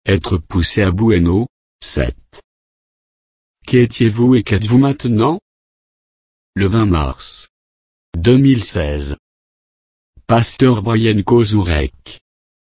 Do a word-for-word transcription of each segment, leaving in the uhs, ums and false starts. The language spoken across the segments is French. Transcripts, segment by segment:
Être poussé à bout N O, sept. Qui étiez-vous et qu'êtes-vous maintenant? Le vingt mars deux mille seize. Pasteur Brian Kozurek.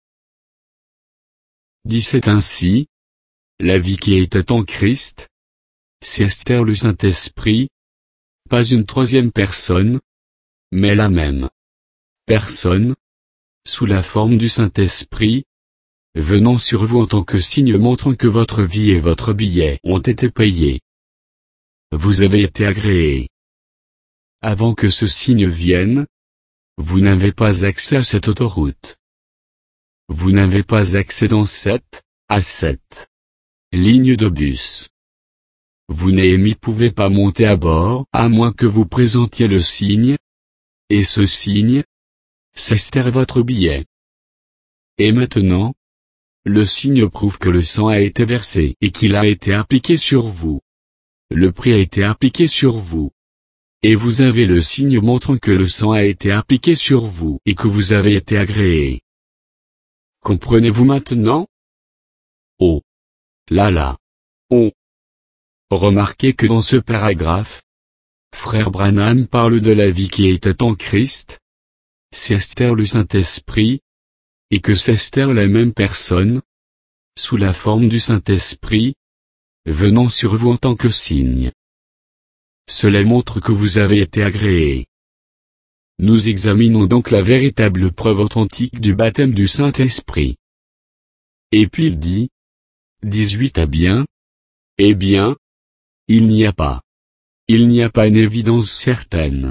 Dit c'est ainsi. La vie qui était en Christ, c'est Esther le Saint-Esprit, pas une troisième personne, mais la même personne, sous la forme du Saint-Esprit, venant sur vous en tant que signe montrant que votre vie et votre billet ont été payés. Vous avez été agréés. Avant que ce signe vienne, vous n'avez pas accès à cette autoroute. Vous n'avez pas accès dans cette, à cette ligne de bus. Vous n'y pouvez pas monter à bord, à moins que vous présentiez le signe. Et ce signe, c'est Esther votre billet. Et maintenant, le signe prouve que le sang a été versé et qu'il a été appliqué sur vous. Le prix a été appliqué sur vous. Et vous avez le signe montrant que le sang a été appliqué sur vous et que vous avez été agréé. Comprenez-vous maintenant? Oh là là. Oh. Remarquez que dans ce paragraphe, Frère Branham parle de la vie qui était en Christ, c'est Esther le Saint-Esprit, et que c'est Esther la même personne, sous la forme du Saint-Esprit, venant sur vous en tant que signe. Cela montre que vous avez été agréé. Nous examinons donc la véritable preuve authentique du baptême du Saint-Esprit. Et puis il dit, dix-huit à bien, eh bien, il n'y a pas. Il n'y a pas une évidence certaine.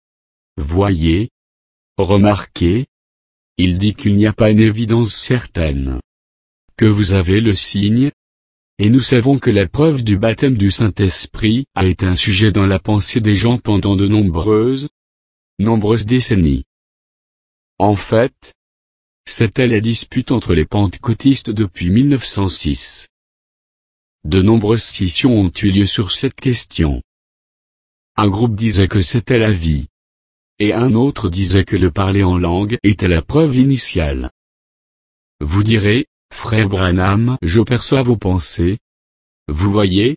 Voyez, remarquez, il dit qu'il n'y a pas une évidence certaine. Que vous avez le signe, et nous savons que la preuve du baptême du Saint-Esprit a été un sujet dans la pensée des gens pendant de nombreuses, nombreuses décennies. En fait, c'était la dispute entre les pentecôtistes depuis mille neuf cent six. De nombreuses scissions ont eu lieu sur cette question. Un groupe disait que c'était la vie. Et un autre disait que le parler en langue était la preuve initiale. Vous direz, Frère Branham, je perçois vos pensées. Vous voyez?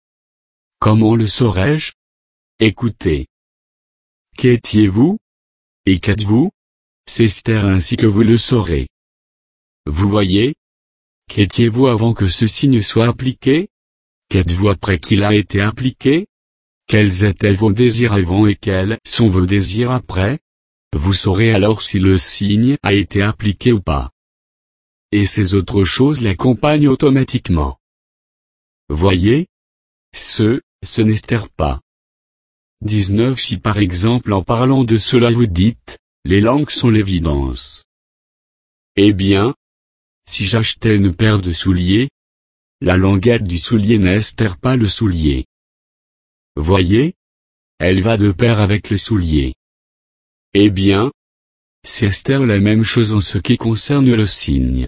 Comment le saurais-je? Écoutez. Qu'étiez-vous? Et qu'êtes-vous? C'est Esther ainsi que vous le saurez. Vous voyez? Qu'étiez-vous avant que ce signe soit appliqué? Qu'êtes-vous après qu'il a été appliqué? Quels étaient vos désirs avant et quels sont vos désirs après? Vous saurez alors si le signe a été appliqué ou pas. Et ces autres choses l'accompagnent automatiquement. Voyez? Ce, ce n'Esther pas. dix-neuf Si par exemple en parlant de cela vous dites, les langues sont l'évidence. Eh bien, si j'achetais une paire de souliers, la languette du soulier n'Esther pas le soulier. Voyez? Elle va de pair avec le soulier. Eh bien, c'est Esther la même chose en ce qui concerne le signe.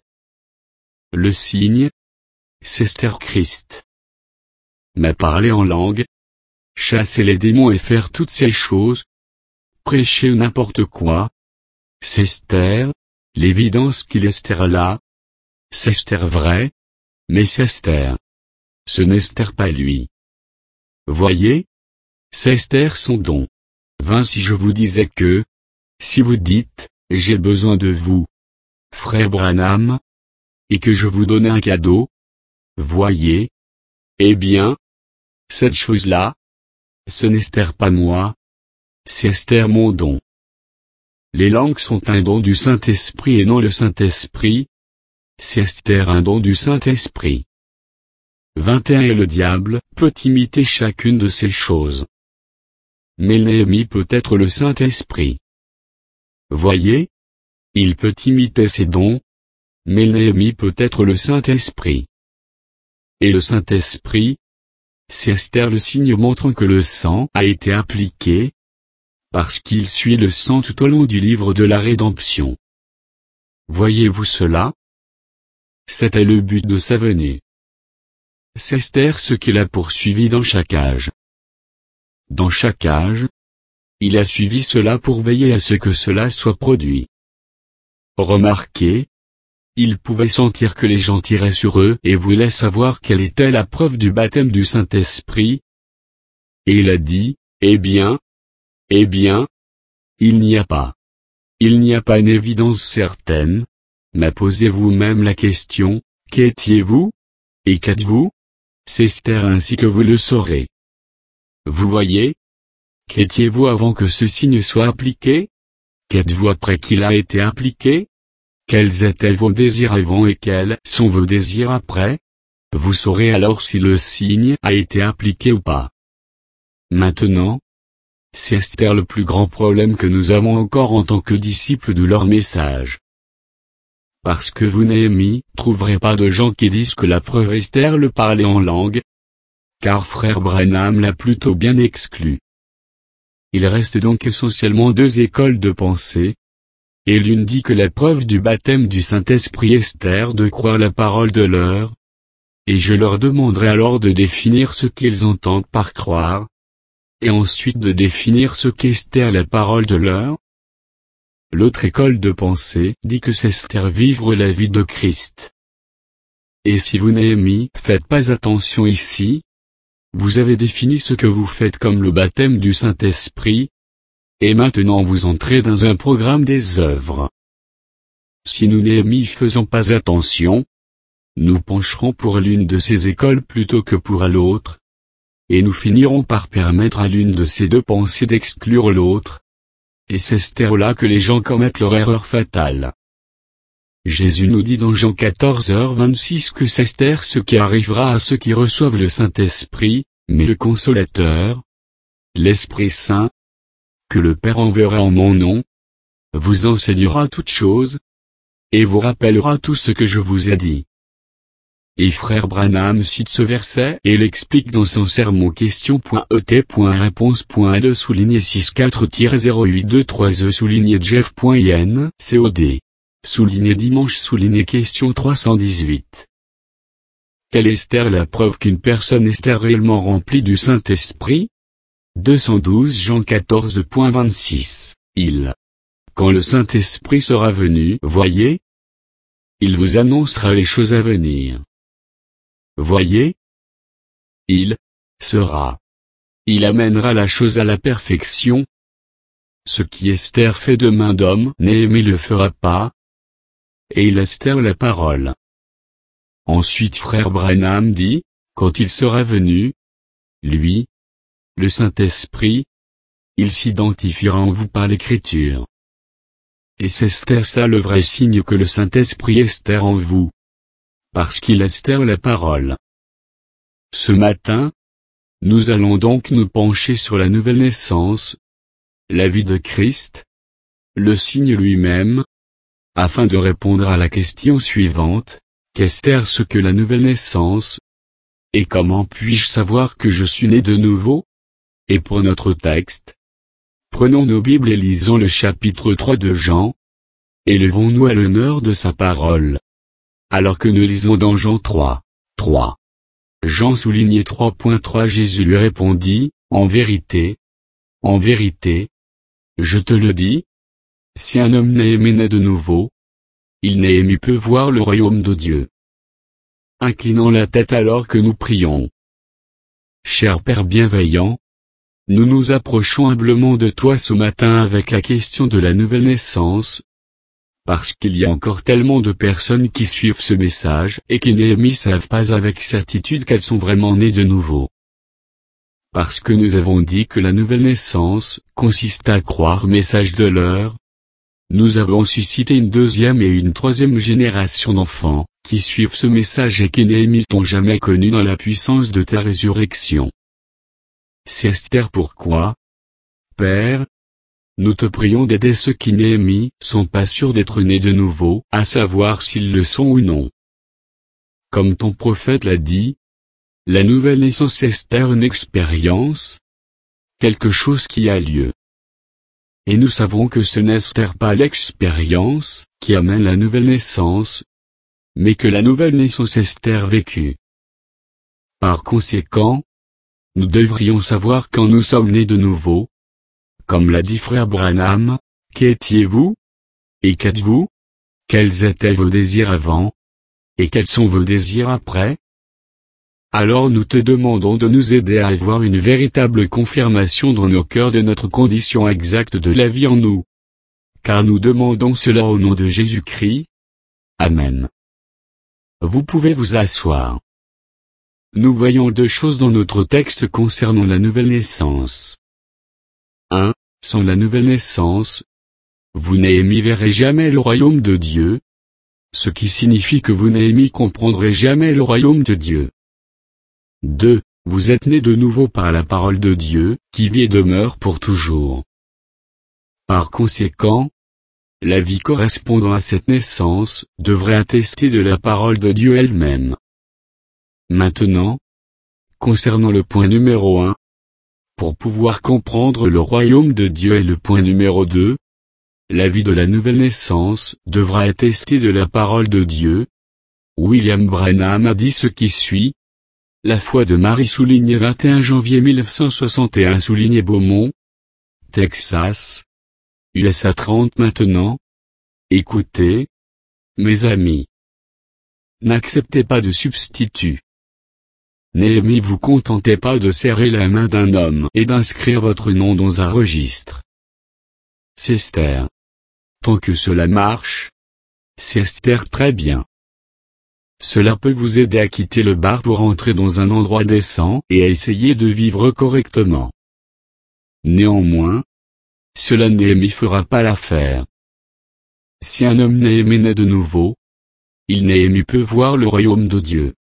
Le signe, c'est Esther Christ. Mais parler en langue, chasser les démons et faire toutes ces choses, prêcher n'importe quoi, c'est Esther, l'évidence qu'il est Esther là, c'est Esther vrai, mais c'est Esther. Ce n'est Esther pas lui. Voyez? C'est Esther son don. vingt Si je vous disais que, si vous dites, j'ai besoin de vous, Frère Branham, et que je vous donnais un cadeau, voyez? Eh bien, cette chose-là, ce n'est Esther pas moi, c'est Esther mon don. Les langues sont un don du Saint-Esprit et non le Saint-Esprit, c'est Esther un don du Saint-Esprit. vingt et un Et le diable peut imiter chacune de ces choses. Mais l'ennemi peut être le Saint-Esprit. Voyez? Il peut imiter ses dons, mais l'ennemi peut être le Saint-Esprit. Et le Saint-Esprit, c'est Esther le signe montrant que le sang a été appliqué, parce qu'il suit le sang tout au long du livre de la rédemption. Voyez-vous cela? C'était le but de sa venue. C'est Esther ce qu'il a poursuivi dans chaque âge. Dans chaque âge, il a suivi cela pour veiller à ce que cela soit produit. Remarquez, il pouvait sentir que les gens tiraient sur eux et voulaient savoir quelle était la preuve du baptême du Saint-Esprit. Et il a dit, eh bien, eh bien, il n'y a pas. Il n'y a pas une évidence certaine, mais posez vous-même la question, qu'étiez-vous? Et qu'êtes-vous? C'est Esther ainsi que vous le saurez. Vous voyez? Qu'étiez-vous avant que ce signe soit appliqué? Qu'êtes-vous après qu'il a été appliqué? Quels étaient vos désirs avant et quels sont vos désirs après? Vous saurez alors si le signe a été appliqué ou pas. Maintenant, c'est Esther le plus grand problème que nous avons encore en tant que disciples de leur message. Parce que vous, Néhémie, trouverez pas de gens qui disent que la preuve Esther le parlait en langue, car frère Branham l'a plutôt bien exclu. Il reste donc essentiellement deux écoles de pensée, et l'une dit que la preuve du baptême du Saint-Esprit Esther de croire la parole de leur, et je leur demanderai alors de définir ce qu'ils entendent par croire, et ensuite de définir ce qu'Esther la parole de leur. L'autre école de pensée dit que c'est Esther vivre la vie de Christ. Et si vous, Néhémie, faites pas attention ici, vous avez défini ce que vous faites comme le baptême du Saint-Esprit, et maintenant vous entrez dans un programme des œuvres. Si nous, Néhémie, faisons pas attention, nous pencherons pour l'une de ces écoles plutôt que pour l'autre, et nous finirons par permettre à l'une de ces deux pensées d'exclure l'autre, et c'est Esther là que les gens commettent leur erreur fatale. Jésus nous dit dans Jean quatorze heures vingt-six que c'est Esther ce qui arrivera à ceux qui reçoivent le Saint-Esprit, mais le Consolateur, l'Esprit Saint, que le Père enverra en mon nom, vous enseignera toutes choses, et vous rappellera tout ce que je vous ai dit. Et frère Branham cite ce verset et l'explique dans son sermon question.et.réponse.de souligné six-quatre zéro huit deux trois e souligné jeff.in cod. Souligné dimanche souligné question trois cent dix-huit. Quelle est Esther la preuve qu'une personne est réellement remplie du Saint-Esprit? deux cent douze Jean quatorze vingt-six. Il. Quand le Saint-Esprit sera venu, voyez, il vous annoncera les choses à venir. Voyez, il sera. Il amènera la chose à la perfection. Ce qui Esther fait de main d'homme, Néhémie le fera pas. Et il Esther la parole. Ensuite frère Branham dit, quand il sera venu, lui, le Saint-Esprit, il s'identifiera en vous par l'écriture. Et c'est Esther ça le vrai signe que le Saint-Esprit Esther en vous. Parce qu'il Esther la parole. Ce matin, nous allons donc nous pencher sur la nouvelle naissance, la vie de Christ, le signe lui-même, afin de répondre à la question suivante, qu'est-Esther ce que la nouvelle naissance? Et comment puis-je savoir que je suis né de nouveau? Et pour notre texte, prenons nos Bibles et lisons le chapitre trois de Jean, élevons-nous à l'honneur de sa parole. Alors que nous lisons dans Jean trois, trois. Jean souligné trois point trois Jésus lui répondit, en vérité, en vérité, je te le dis, si un homme Néhémie naît de nouveau, il Néhémie peut voir le royaume de Dieu. Inclinons la tête alors que nous prions. Cher Père bienveillant, nous nous approchons humblement de toi ce matin avec la question de la nouvelle naissance, parce qu'il y a encore tellement de personnes qui suivent ce message et qui Néhémie savent pas avec certitude qu'elles sont vraiment nées de nouveau. Parce que nous avons dit que la nouvelle naissance consiste à croire au message de l'heure, nous avons suscité une deuxième et une troisième génération d'enfants qui suivent ce message et qui Néhémie t'ont jamais connu dans la puissance de ta résurrection. C'est Esther pourquoi, Père, nous te prions d'aider ceux qui Néhémie sont pas sûrs d'être nés de nouveau, à savoir s'ils le sont ou non. Comme ton prophète l'a dit, la nouvelle naissance est Esther une expérience, quelque chose qui a lieu. Et nous savons que ce n'est Esther pas l'expérience qui amène la nouvelle naissance, mais que la nouvelle naissance est Esther vécue. Par conséquent, nous devrions savoir quand nous sommes nés de nouveau. Comme l'a dit frère Branham, qu'étiez-vous? Et qu'êtes-vous? Quels étaient vos désirs avant? Et quels sont vos désirs après? Alors nous te demandons de nous aider à avoir une véritable confirmation dans nos cœurs de notre condition exacte de la vie en nous. Car nous demandons cela au nom de Jésus-Christ. Amen. Vous pouvez vous asseoir. Nous voyons deux choses dans notre texte concernant la nouvelle naissance. un. Sans la nouvelle naissance, vous Néhémie verrez jamais le royaume de Dieu, ce qui signifie que vous Néhémie comprendrez jamais le royaume de Dieu. deux. Vous êtes nés de nouveau par la parole de Dieu, qui vit et demeure pour toujours. Par conséquent, la vie correspondant à cette naissance devrait attester de la parole de Dieu elle-même. Maintenant, concernant le point numéro un, pour pouvoir comprendre le royaume de Dieu et le point numéro deux, la vie de la nouvelle naissance devra attester de la parole de Dieu. William Branham a dit ce qui suit. La foi de Marie soulignée vingt et un janvier mille neuf cent soixante et un soulignée Beaumont, Texas, U S A trente maintenant. Écoutez, mes amis. N'acceptez pas de substitut. Néhémie vous contentez pas de serrer la main d'un homme et d'inscrire votre nom dans un registre. C'est Esther. Tant que cela marche, c'est Esther très bien. Cela peut vous aider à quitter le bar pour entrer dans un endroit décent et à essayer de vivre correctement. Néanmoins, cela Néhémie fera pas l'affaire. Si un homme Néhémie naît de nouveau, il Néhémie peut voir le royaume de Dieu.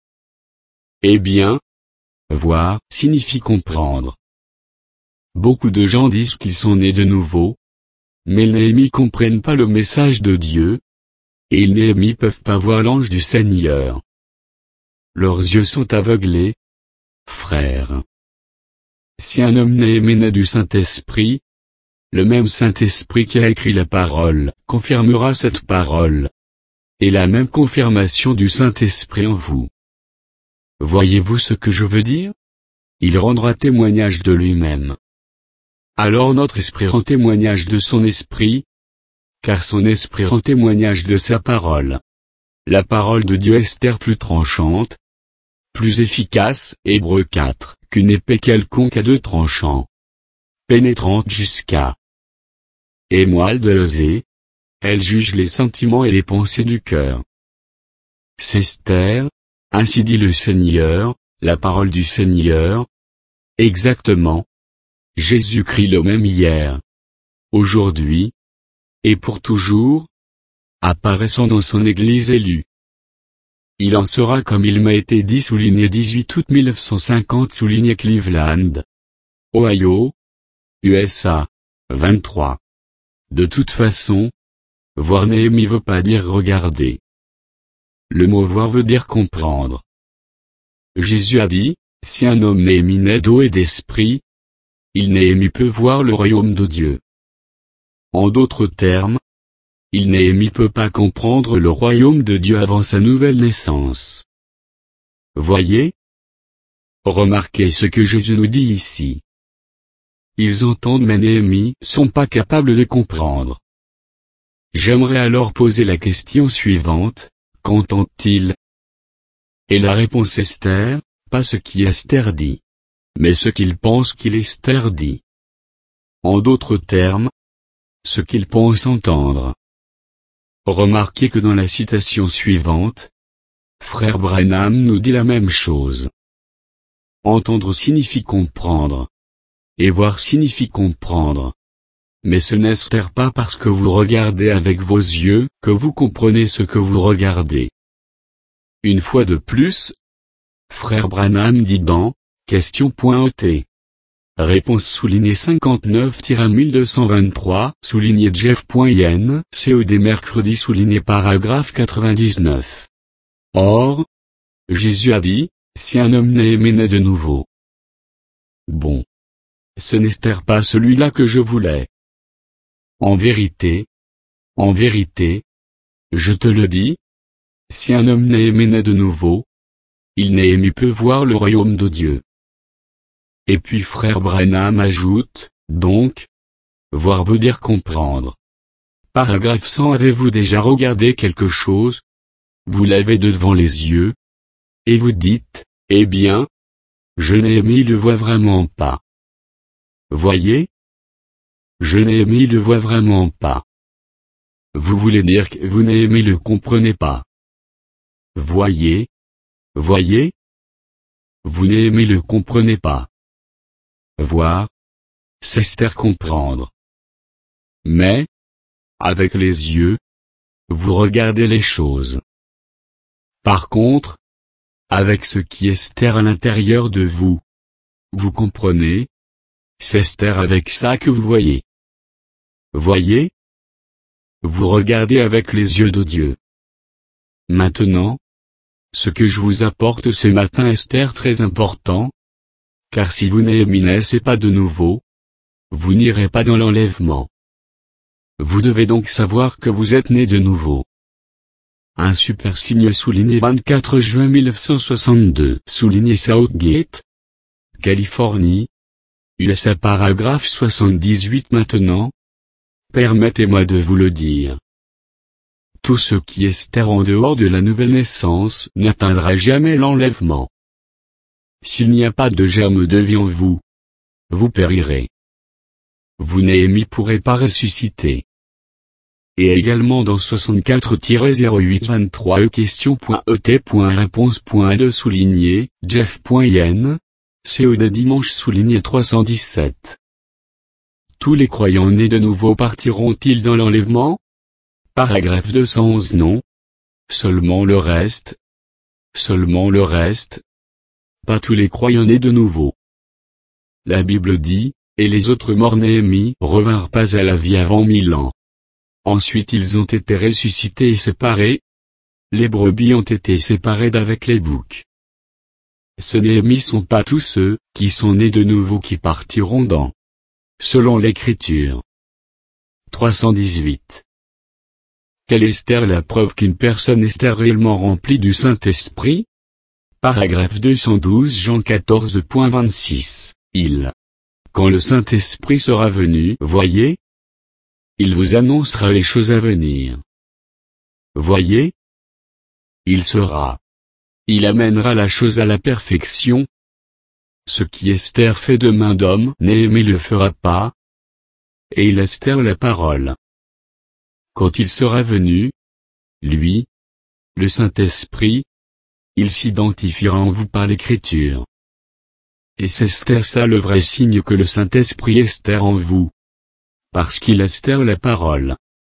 Eh bien, voir signifie comprendre. Beaucoup de gens disent qu'ils sont nés de nouveau, mais ils Néhémie comprennent pas le message de Dieu, et ils Néhémie peuvent pas voir l'ange du Seigneur. Leurs yeux sont aveuglés, frères. Si un homme Néhémie naît du Saint-Esprit, le même Saint-Esprit qui a écrit la parole confirmera cette parole, et la même confirmation du Saint-Esprit en vous. Voyez-vous ce que je veux dire? Il rendra témoignage de lui-même. Alors notre esprit rend témoignage de son esprit, car son esprit rend témoignage de sa parole. La parole de Dieu est plus tranchante, plus efficace, Hébreux quatre, qu'une épée quelconque à deux tranchants, pénétrante jusqu'à et moelle de l'osée, elle juge les sentiments et les pensées du cœur. C'est Esther, ainsi dit le Seigneur, la parole du Seigneur. Exactement. Jésus-Christ le même hier, aujourd'hui, et pour toujours, apparaissant dans son Église élue. Il en sera comme il m'a été dit souligné dix-huit août mille neuf cent cinquante souligné Cleveland, Ohio, U S A, vingt-trois. De toute façon, voir Néhémie veut pas dire regarder. Le mot voir veut dire comprendre. Jésus a dit, si un homme Néhémie naît d'eau et d'esprit, il Néhémie peut voir le royaume de Dieu. En d'autres termes, il Néhémie peut pas comprendre le royaume de Dieu avant sa nouvelle naissance. Voyez? Remarquez ce que Jésus nous dit ici. Ils entendent mais Néhémie sont pas capables de comprendre. J'aimerais alors poser la question suivante, qu'entendent-ils? Et la réponse Esther, pas ce qui Esther dit, mais ce qu'ils pensent qu'il Esther dit. En d'autres termes, ce qu'ils pensent entendre. Remarquez que dans la citation suivante, Frère Branham nous dit la même chose. Entendre signifie comprendre. Et voir signifie comprendre. Mais ce n'est pas parce que vous regardez avec vos yeux que vous comprenez ce que vous regardez. Une fois de plus, Frère Branham dit dans question.ot. Réponse soulignée cinquante-neuf mille deux cent vingt-trois, souligné Jeff.in, C E D mercredi souligné paragraphe quatre-vingt-dix-neuf. Or, Jésus a dit, si un homme Néhémie naît de nouveau. Bon. Ce n'est pas celui-là que je voulais. En vérité, en vérité, je te le dis, si un homme Néhémie naît de nouveau, il Néhémie peut voir le royaume de Dieu. Et puis Frère Branham ajoute, donc, voir veut dire comprendre. Paragraphe cent. Avez-vous déjà regardé quelque chose? Vous l'avez devant les yeux. Et vous dites, eh bien, je Néhémie le vois vraiment pas. Voyez? Je Néhémie le vois vraiment pas. Vous voulez dire que vous Néhémie le comprenez pas. Voyez? Voyez? Vous Néhémie le comprenez pas. Voir, c'est Esther comprendre. Mais, avec les yeux, vous regardez les choses. Par contre, avec ce qui est Esther à l'intérieur de vous, vous comprenez, c'est Esther avec ça que vous voyez. Voyez? Vous regardez avec les yeux de Dieu. Maintenant, ce que je vous apporte ce matin est Esther très important, car si vous Néhémie naissez pas de nouveau, vous n'irez pas dans l'enlèvement. Vous devez donc savoir que vous êtes né de nouveau. Un super signe souligné vingt-quatre juin mille neuf cent soixante-deux, souligné Southgate, Californie, U S A. Paragraphe soixante-dix-huit. Maintenant, permettez-moi de vous le dire. Tout ce qui est Esther en dehors de la nouvelle naissance n'atteindra jamais l'enlèvement. S'il n'y a pas de germe de vie en vous, vous périrez. Vous Néhémie pourrez pas ressusciter. Et également dans soixante-quatre zéro huit vingt-trois e question.et.réponse.deux souligné, Jeff.yen, C E D dimanche souligné trois cent dix-sept. Tous les croyants nés de nouveau partiront-ils dans l'enlèvement? Paragraphe deux cent onze. Non. Seulement le reste. Seulement le reste. Pas tous les croyants nés de nouveau. La Bible dit, et les autres morts Néhémie revinrent pas à la vie avant mille ans. Ensuite ils ont été ressuscités et séparés. Les brebis ont été séparées d'avec les boucs. Ce Néhémie sont pas tous ceux qui sont nés de nouveau qui partiront dans. Selon l'Écriture. trois cent dix-huit. Quelle est Esther la preuve qu'une personne est réellement remplie du Saint-Esprit? Paragraphe deux cent douze. Jean quatorze vingt-six. Il. Quand le Saint-Esprit sera venu, voyez, il vous annoncera les choses à venir. Voyez, il sera. Il amènera la chose à la perfection. Ce qui Esther fait de main d'homme, Néhémie le fera pas. Et il Esther la parole. Quand il sera venu, lui, le Saint-Esprit, il s'identifiera en vous par l'Écriture. Et c'est Esther ça le vrai signe que le Saint-Esprit Esther en vous. Parce qu'il Esther la parole.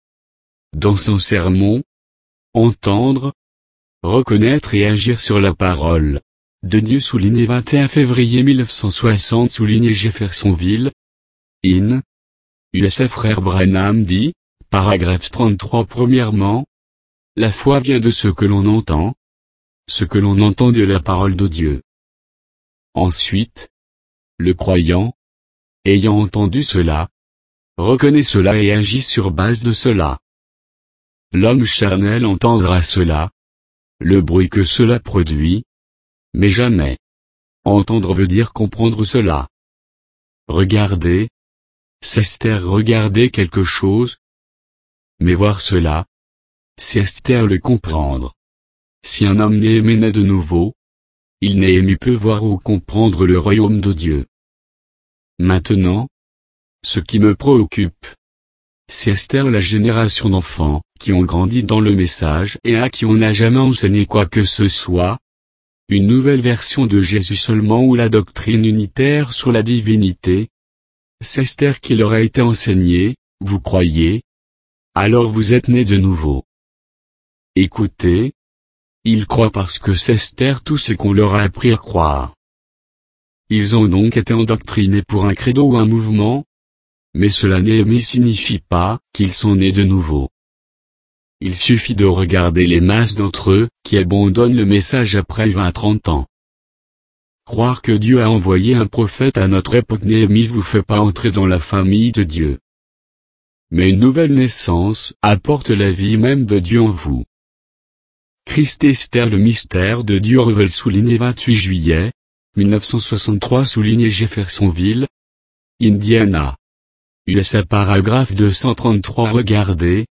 Dans son sermon, entendre, reconnaître et agir sur la parole de Dieu souligné vingt et un février mille neuf cent soixante souligné Jeffersonville, in. U S A. Frère Branham dit, paragraphe trente-trois. Premièrement, la foi vient de ce que l'on entend, ce que l'on entend de la parole de Dieu. Ensuite, le croyant, ayant entendu cela, reconnaît cela et agit sur base de cela. L'homme charnel entendra cela, le bruit que cela produit, mais jamais. Entendre veut dire comprendre cela. Regarder, c'est Esther regarder quelque chose, mais voir cela, c'est Esther le comprendre. Si un homme Néhémie naît de nouveau, il Néhémie peut voir ou comprendre le royaume de Dieu. Maintenant, ce qui me préoccupe, c'est Esther la génération d'enfants, qui ont grandi dans le message et à qui on n'a jamais enseigné quoi que ce soit, une nouvelle version de Jésus seulement ou la doctrine unitaire sur la divinité. C'est Esther qui leur a été enseignée, vous croyez? Alors vous êtes nés de nouveau. Écoutez, ils croient parce que c'est Esther tout ce qu'on leur a appris à croire. Ils ont donc été endoctrinés pour un credo ou un mouvement, mais cela Néhémie signifie pas qu'ils sont nés de nouveau. Il suffit de regarder les masses d'entre eux qui abandonnent le message après vingt à trente ans. Croire que Dieu a envoyé un prophète à notre époque Néhémie vous fait pas entrer dans la famille de Dieu. Mais une nouvelle naissance apporte la vie même de Dieu en vous. Christ Esther le mystère de Dieu révèle souligné vingt-huit juillet mille neuf cent soixante-trois souligné Jeffersonville, Indiana. U S A. Paragraphe deux cent trente-trois. Regardez,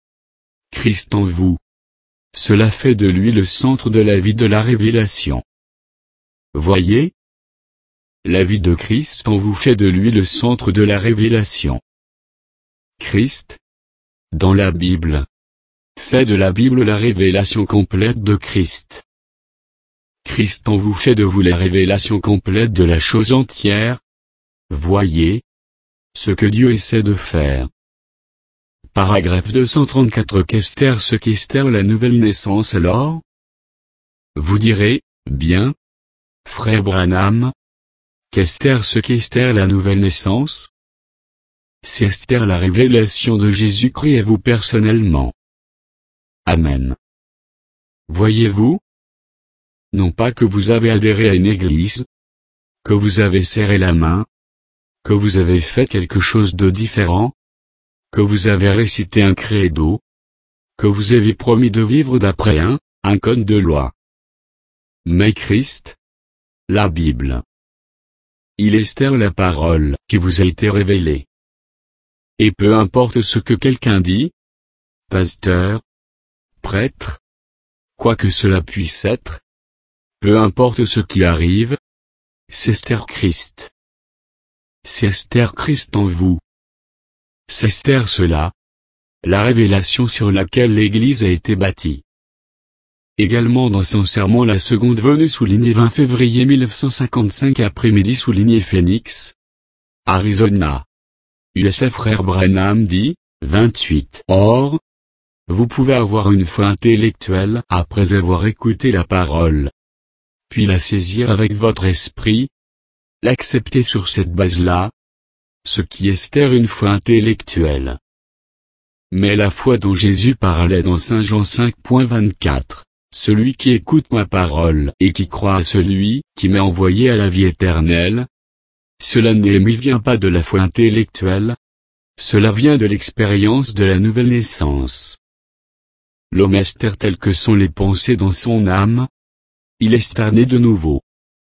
Christ en vous. Cela fait de lui le centre de la vie de la révélation. Voyez? La vie de Christ en vous fait de lui le centre de la révélation. Christ, dans la Bible, fait de la Bible la révélation complète de Christ. Christ en vous fait de vous la révélation complète de la chose entière. Voyez ce que Dieu essaie de faire. Paragraphe deux cent trente-quatre. Qu'est-ce ce qu'est la nouvelle naissance alors? Vous direz, bien, frère Branham, qu'est ce qu'est la nouvelle naissance? C'est Esther la révélation de Jésus-Christ à vous personnellement. Amen. Voyez-vous? Non pas que vous avez adhéré à une église, que vous avez serré la main, que vous avez fait quelque chose de différent, que vous avez récité un credo, que vous avez promis de vivre d'après un, un code de loi. Mais Christ, la Bible. Il est Esther la parole qui vous a été révélée. Et peu importe ce que quelqu'un dit, pasteur, prêtre, quoi que cela puisse être, peu importe ce qui arrive, c'est Esther Christ. C'est Esther Christ en vous. C'est Esther cela, la révélation sur laquelle l'Église a été bâtie. Également dans son sermon La Seconde Venue souligné vingt février mille neuf cent cinquante-cinq après-midi souligné Phoenix, Arizona. U S A Frère Branham dit, vingt-huit. Or, vous pouvez avoir une foi intellectuelle après avoir écouté la parole, puis la saisir avec votre esprit, l'accepter sur cette base-là, ce qui est Esther une foi intellectuelle. Mais la foi dont Jésus parlait dans Saint Jean cinq vingt-quatre, celui qui écoute ma parole et qui croit à celui qui m'a envoyé à la vie éternelle, cela ne vient pas de la foi intellectuelle, cela vient de l'expérience de la nouvelle naissance. L'homme Esther tel que sont les pensées dans son âme, il est né de nouveau.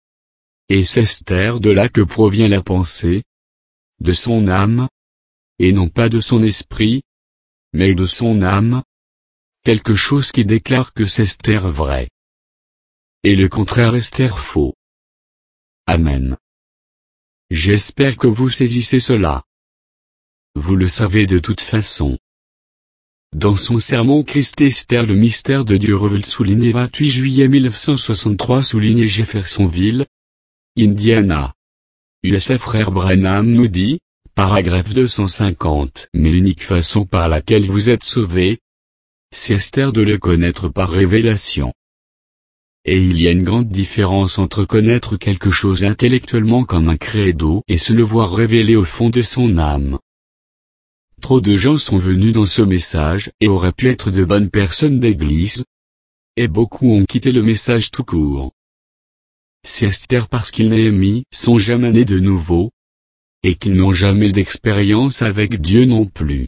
Et c'est Esther de là que provient la pensée, de son âme, et non pas de son esprit, mais de son âme, quelque chose qui déclare que c'est Esther vrai. Et le contraire Esther faux. Amen. J'espère que vous saisissez cela. Vous le savez de toute façon. Dans son sermon Christ Esther le mystère de Dieu révélé souligné vingt-huit juillet mille neuf cent soixante-trois souligné Jeffersonville, Indiana. U S A Frère Branham nous dit, paragraphe deux cent cinquante. Mais l'unique façon par laquelle vous êtes sauvé, c'est Esther de le connaître par révélation. Et il y a une grande différence entre connaître quelque chose intellectuellement comme un credo et se le voir révéler au fond de son âme. Trop de gens sont venus dans ce message et auraient pu être de bonnes personnes d'église, et beaucoup ont quitté le message tout court. C'est Esther parce qu'ils Néhémie sont jamais nés de nouveau, et qu'ils n'ont jamais d'expérience avec Dieu non plus.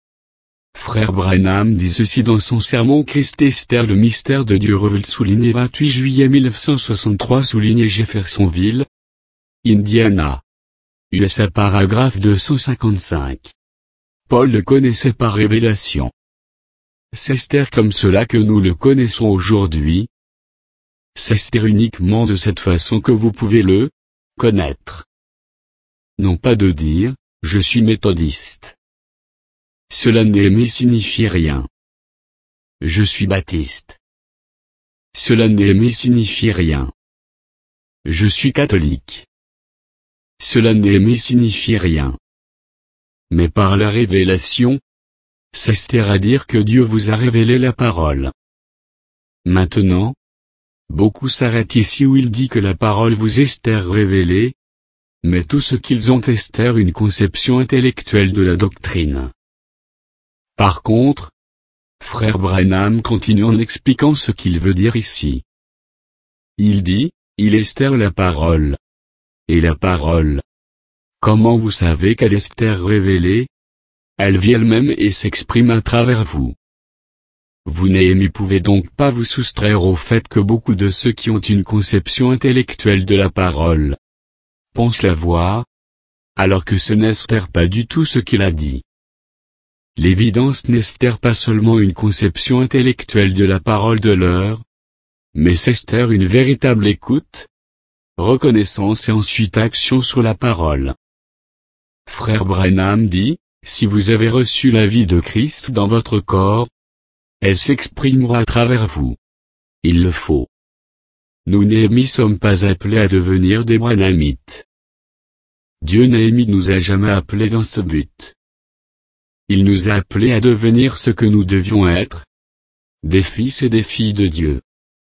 Frère Branham dit ceci dans son sermon Christ Esther le mystère de Dieu révélé souligné vingt-huit juillet mille neuf cent soixante-trois souligné Jeffersonville, Indiana. U S A paragraphe deux cent cinquante-cinq. Paul le connaissait par révélation. C'est Esther comme cela que nous le connaissons aujourd'hui. C'est Esther uniquement de cette façon que vous pouvez le connaître. Non pas de dire, je suis méthodiste. Cela Néhémie signifie rien. Je suis baptiste. Cela Néhémie signifie rien. Je suis catholique. Cela Néhémie signifie rien. Mais par la révélation, c'est Esther à dire que Dieu vous a révélé la parole. Maintenant, beaucoup s'arrêtent ici où il dit que la parole vous est Esther révélée, mais tout ce qu'ils ont Esther une conception intellectuelle de la doctrine. Par contre, Frère Branham continue en expliquant ce qu'il veut dire ici. Il dit, il est Esther la parole. Et la parole. Comment vous savez qu'elle est Esther révélée? Elle vit elle-même et s'exprime à travers vous. Vous Néhémie pouvez donc pas vous soustraire au fait que beaucoup de ceux qui ont une conception intellectuelle de la parole pensent la voir, alors que ce n'est Esther pas du tout ce qu'il a dit. L'évidence n'est pas seulement une conception intellectuelle de la parole de l'heure, mais c'est une véritable écoute, reconnaissance et ensuite action sur la parole. Frère Branham dit, si vous avez reçu la vie de Christ dans votre corps, elle s'exprimera à travers vous. Il le faut. Nous Néhémie sommes pas appelés à devenir des Branhamites. Dieu Néhémie nous a jamais appelés dans ce but. Il nous a appelés à devenir ce que nous devions être, des fils et des filles de Dieu.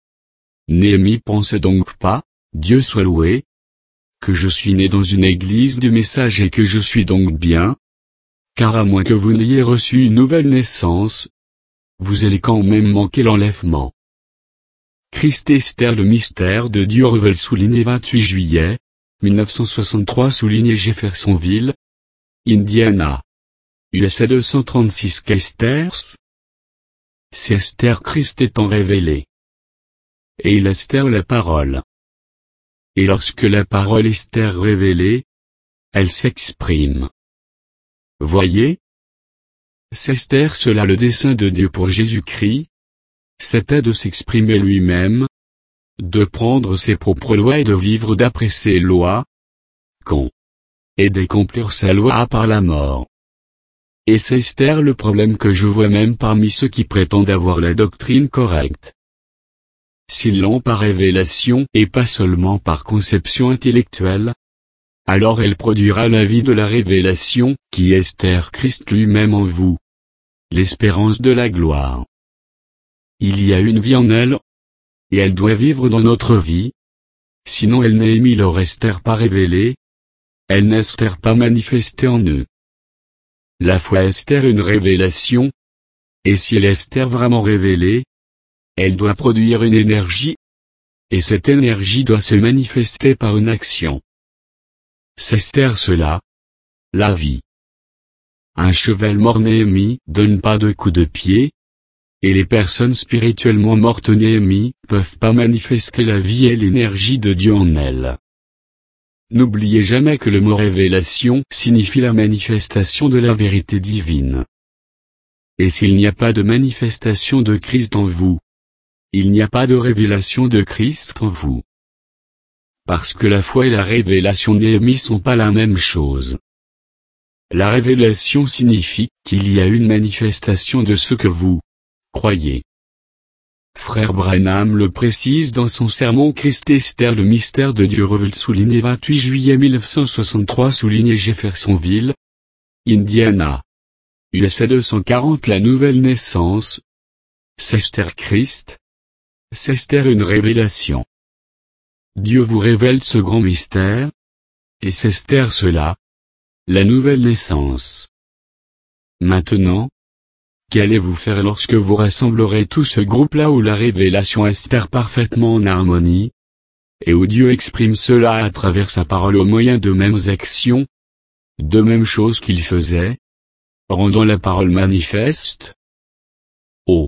Néhémie pense donc pas, Dieu soit loué, que je suis né dans une église du message et que je suis donc bien, car à moins que vous n'ayez reçu une nouvelle naissance, vous allez quand même manquer l'enlèvement. Christ Esther le mystère de Dieu Revel souligné vingt-huit juillet, mille neuf cent soixante-trois souligné Jeffersonville, Indiana. U S A deux cent trente-six qu'Esther, c'est Esther Christ étant révélé. Et il Esther la parole. Et lorsque la parole Esther révélée, elle s'exprime. Voyez? C'est Esther cela le dessein de Dieu pour Jésus-Christ, c'était de s'exprimer lui-même, de prendre ses propres lois et de vivre d'après ses lois, con, et d'accomplir sa loi par la mort. Et c'est Esther le problème que je vois même parmi ceux qui prétendent avoir la doctrine correcte. S'ils l'ont par révélation et pas seulement par conception intellectuelle, alors elle produira la vie de la révélation, qui est Esther Christ lui-même en vous. L'espérance de la gloire. Il y a une vie en elle, et elle doit vivre dans notre vie. Sinon elle n'est Néhémie leur Esther pas révélée, elle n'est Esther pas manifestée en eux. La foi Esther une révélation, et si elle est Esther vraiment révélée, elle doit produire une énergie, et cette énergie doit se manifester par une action. C'est Esther cela, la vie. Un cheval mort Néhémie donne pas de coup de pied, et les personnes spirituellement mortes Néhémie peuvent pas manifester la vie et l'énergie de Dieu en elles. N'oubliez jamais que le mot révélation signifie la manifestation de la vérité divine. Et s'il n'y a pas de manifestation de Christ en vous, il n'y a pas de révélation de Christ en vous. Parce que la foi et la révélation Néhémie sont pas la même chose. La révélation signifie qu'il y a une manifestation de ce que vous croyez. Frère Branham le précise dans son sermon Christ Esther le mystère de Dieu Revel souligné vingt-huit juillet mille neuf cent soixante-trois souligné Jeffersonville, Indiana. U S A deux cent quarante la nouvelle naissance. C'est Esther Christ. C'est Esther une révélation. Dieu vous révèle ce grand mystère, et c'est Esther cela, la nouvelle naissance. Maintenant, qu'allez-vous faire lorsque vous rassemblerez tout ce groupe-là où la révélation Esther parfaitement en harmonie, et où Dieu exprime cela à travers sa parole au moyen de mêmes actions, de mêmes choses qu'il faisait, rendant la parole manifeste? Oh!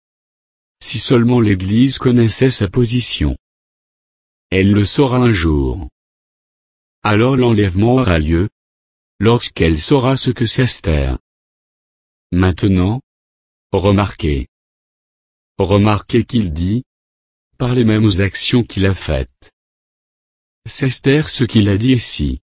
Si seulement l'Église connaissait sa position. Elle le saura un jour. Alors l'enlèvement aura lieu, lorsqu'elle saura ce que c'est Esther. Maintenant, remarquez. Remarquez qu'il dit, par les mêmes actions qu'il a faites. C'est Esther ce qu'il a dit ici.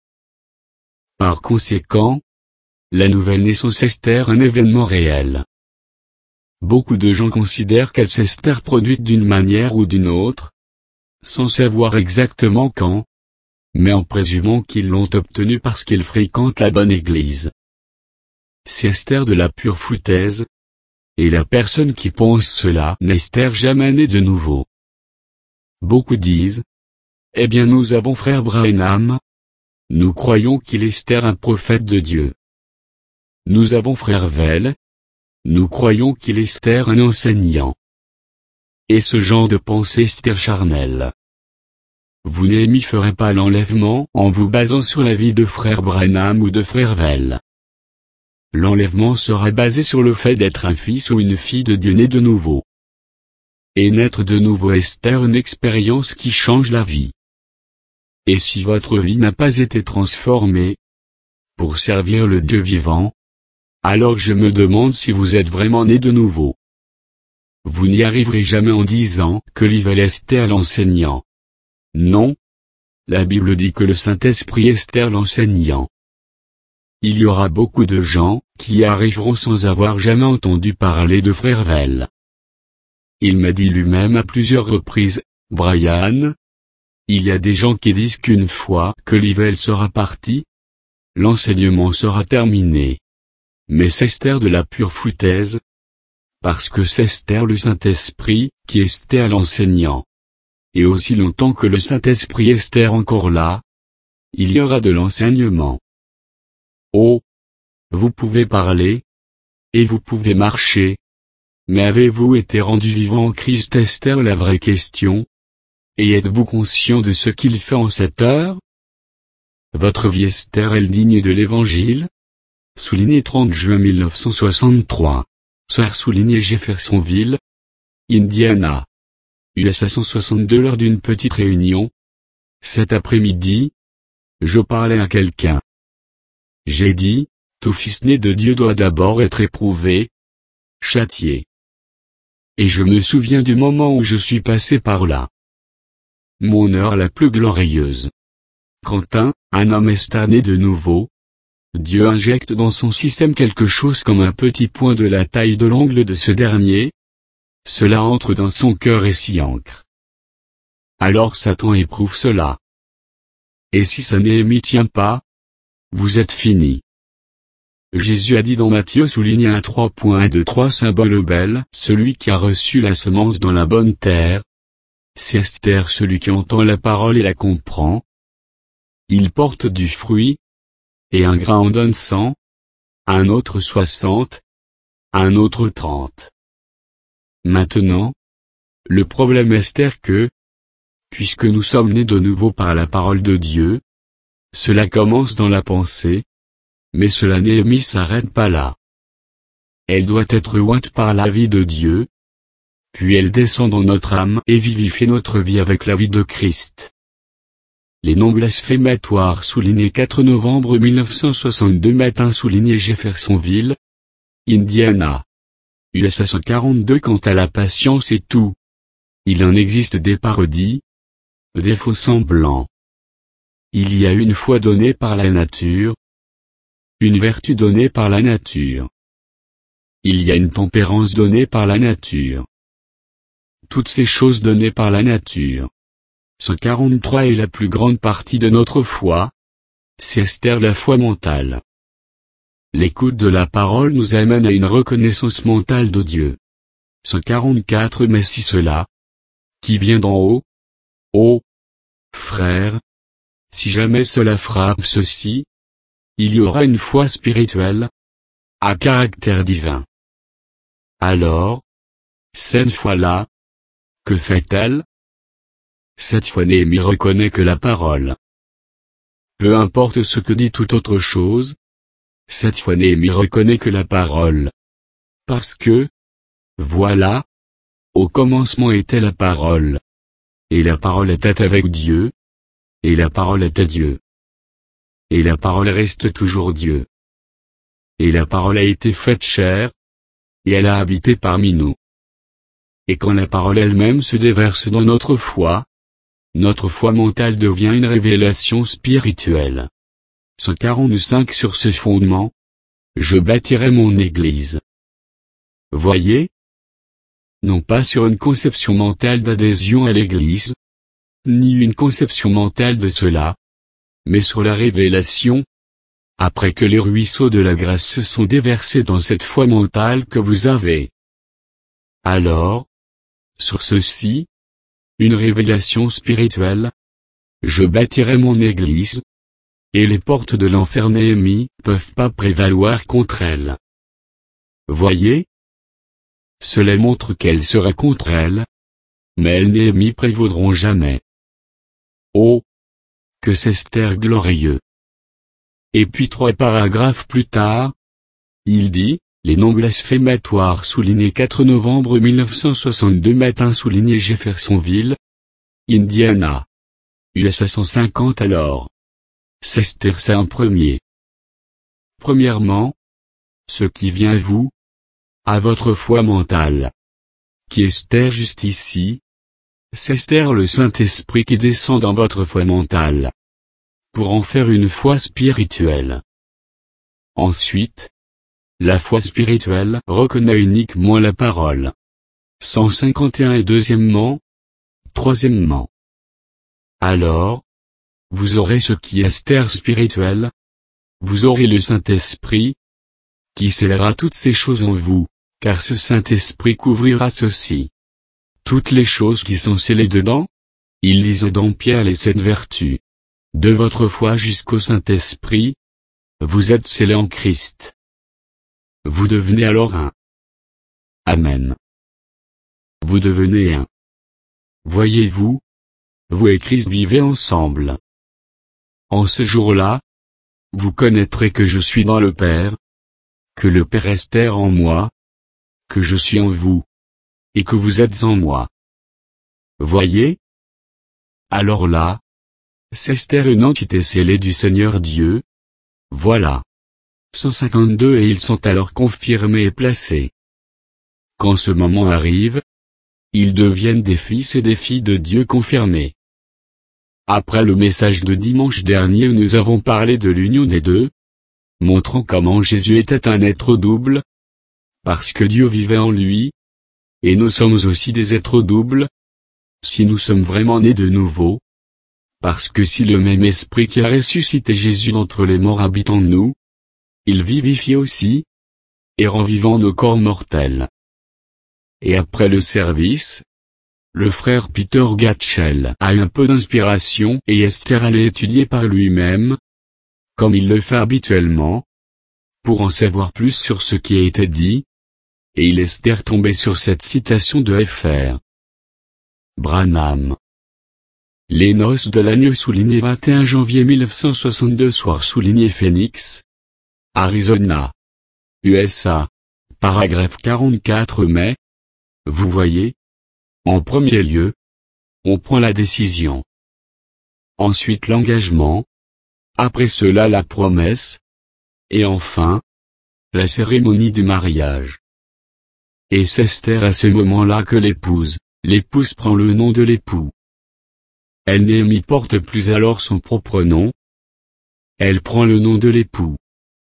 Par conséquent, la nouvelle naissance Esther un événement réel. Beaucoup de gens considèrent qu'elle s'est Esther produite d'une manière ou d'une autre, sans savoir exactement quand, mais en présumant qu'ils l'ont obtenue parce qu'ils fréquentent la bonne église. C'est Esther de la pure foutaise, et la personne qui pense cela n'est Esther jamais née de nouveau. Beaucoup disent, eh bien nous avons frère Branham, nous croyons qu'il est Esther un prophète de Dieu. Nous avons frère Vell, nous croyons qu'il est Esther un enseignant. Et ce genre de pensée Esther charnelle. Vous Néhémie ferez pas l'enlèvement en vous basant sur la vie de frère Branham ou de frère Vell. L'enlèvement sera basé sur le fait d'être un fils ou une fille de Dieu né de nouveau. Et naître de nouveau Esther une expérience qui change la vie. Et si votre vie n'a pas été transformée, pour servir le Dieu vivant, Alors je me demande si vous êtes vraiment né de nouveau. Vous n'y arriverez jamais en disant que Livel Esther l'enseignant. Non. La Bible dit que le Saint-Esprit Esther l'enseignant. Il y aura beaucoup de gens qui y arriveront sans avoir jamais entendu parler de Frère Vel. Il m'a dit lui-même à plusieurs reprises, Brian, il y a des gens qui disent qu'une fois que Livel sera parti, l'enseignement sera terminé. Mais c'est Esther de la pure foutaise, parce que c'est Esther le Saint-Esprit qui est Esther l'enseignant. Et aussi longtemps que le Saint-Esprit est Esther encore là, il y aura de l'enseignement. Oh! Vous pouvez parler, et vous pouvez marcher, mais avez-vous été rendu vivant en Christ? Esther la vraie question. Et êtes-vous conscient de ce qu'il fait en cette heure? Votre vie Esther est digne de l'Évangile? Souligné trente juin mille neuf cent soixante-trois. Soir souligné Jeffersonville, Indiana. U S A cent soixante-deux. Lors d'une petite réunion. Cet après-midi, je parlais à quelqu'un. J'ai dit, tout fils né de Dieu doit d'abord être éprouvé, châtié. Et je me souviens du moment où je suis passé par là. Mon heure la plus glorieuse. Quand un, un homme est né de nouveau, Dieu injecte dans son système quelque chose comme un petit point de la taille de l'ongle de ce dernier. Cela entre dans son cœur et s'y ancre. Alors Satan éprouve cela. Et si ça n'y tient pas, vous êtes fini. Jésus a dit dans Matthieu souligné un trois point deux trois symbole belle, celui qui a reçu la semence dans la bonne terre. C'est Esther celui qui entend la parole et la comprend. Il porte du fruit. Et un grain en donne cent, un autre soixante, un autre trente. Maintenant, le problème Esther que, puisque nous sommes nés de nouveau par la parole de Dieu, cela commence dans la pensée, mais cela ne s'arrête pas là. Elle doit être ointe par la vie de Dieu, puis elle descend dans notre âme et vivifie notre vie avec la vie de Christ. Les noms blasphématoires soulignés quatre novembre mille neuf cent soixante-deux matin souligné Jeffersonville, Indiana. U S A cent quarante-deux. Quant à la patience et tout. Il en existe des parodies, des faux semblants. Il y a une foi donnée par la nature, une vertu donnée par la nature. Il y a une tempérance donnée par la nature. Toutes ces choses données par la nature. cent quarante-trois est la plus grande partie de notre foi. C'est Esther la foi mentale. L'écoute de la parole nous amène à une reconnaissance mentale de Dieu. cent quarante-quatre. Mais si cela, qui vient d'en haut, ô frère, si jamais cela frappe ceci, il y aura une foi spirituelle, à caractère divin. Alors, cette foi-là, que fait-elle? Cette fois Néhémie reconnaît que la parole. Peu importe ce que dit toute autre chose. Cette fois Néhémie reconnaît que la parole. Parce que, voilà, au commencement était la parole. Et la parole était avec Dieu. Et la parole était Dieu. Et la parole reste toujours Dieu. Et la parole a été faite chair. Et elle a habité parmi nous. Et quand la parole elle-même se déverse dans notre foi, notre foi mentale devient une révélation spirituelle. cent quarante-cinq. Sur ce fondement, je bâtirai mon église. Voyez? Non pas sur une conception mentale d'adhésion à l'église, ni une conception mentale de cela, mais sur la révélation, après que les ruisseaux de la grâce se sont déversés dans cette foi mentale que vous avez. Alors, sur ceci, une révélation spirituelle, je bâtirai mon église, et les portes de l'enfer Néhémie peuvent pas prévaloir contre elle. Voyez? Cela montre qu'elle sera contre elle, mais elles Néhémie prévaudront jamais. Oh! Que c'est Esther glorieux! Et puis trois paragraphes plus tard, il dit, les noms blasphématoires soulignés quatre novembre mille neuf cent soixante-deux matin souligné Jeffersonville, Indiana. U S A cent cinquante. Alors. C'est Esther ça en premier. Premièrement, ce qui vient à vous, à votre foi mentale. Qui Esther juste ici? C'est Esther le Saint-Esprit qui descend dans votre foi mentale, pour en faire une foi spirituelle. Ensuite, la foi spirituelle reconnaît uniquement la parole. cent cinquante et un et deuxièmement, troisièmement. Alors, vous aurez ce qui est Esther spirituel. Vous aurez le Saint-Esprit, qui scellera toutes ces choses en vous, car ce Saint-Esprit couvrira ceci. Toutes les choses qui sont scellées dedans, il lise dans Pierre les sept vertus. De votre foi jusqu'au Saint-Esprit, vous êtes scellés en Christ. Vous devenez alors un. Amen. Vous devenez un. Voyez-vous, vous et Christ vivez ensemble. En ce jour-là, vous connaîtrez que je suis dans le Père, que le Père est Esther en moi, que je suis en vous, et que vous êtes en moi. Voyez? Alors là, c'est Esther une entité scellée du Seigneur Dieu. Voilà. cent cinquante-deux et ils sont alors confirmés et placés. Quand ce moment arrive, ils deviennent des fils et des filles de Dieu confirmés. Après le message de dimanche dernier où nous avons parlé de l'union des deux, montrant comment Jésus était un être double, parce que Dieu vivait en lui, et nous sommes aussi des êtres doubles, si nous sommes vraiment nés de nouveau, parce que si le même esprit qui a ressuscité Jésus d'entre les morts habite en nous, il vivifie aussi, et rend vivants nos corps mortels. Et après le service, le frère Peter Gatchell a eu un peu d'inspiration et Esther allait étudier par lui-même, comme il le fait habituellement, pour en savoir plus sur ce qui a été dit, et il Esther tombé sur cette citation de F R Branham. Les noces de l'agneau souligné vingt et un janvier mille neuf cent soixante-deux soir souligné Phoenix, Arizona, U S A, paragraphe quarante-quatre mai. Vous voyez? En premier lieu, on prend la décision. Ensuite l'engagement. Après cela la promesse. Et enfin, la cérémonie du mariage. Et c'est Esther à ce moment-là que l'épouse, l'épouse prend le nom de l'époux. Elle n'y porte plus alors son propre nom. Elle prend le nom de l'époux.